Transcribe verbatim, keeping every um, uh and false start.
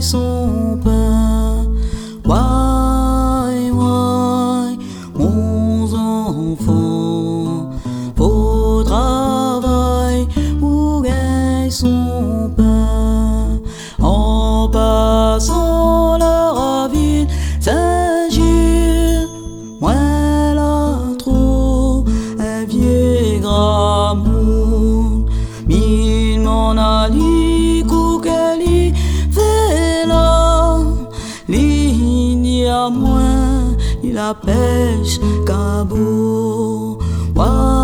son pain. Why, why, mon enfant, pour travail ou gagne son pain. En passant la ville Saint-Gilles, moi là trop un vieux gramoun. Il m'en a dit qu'elle fait là, ligne à moins, il la pêche cabot.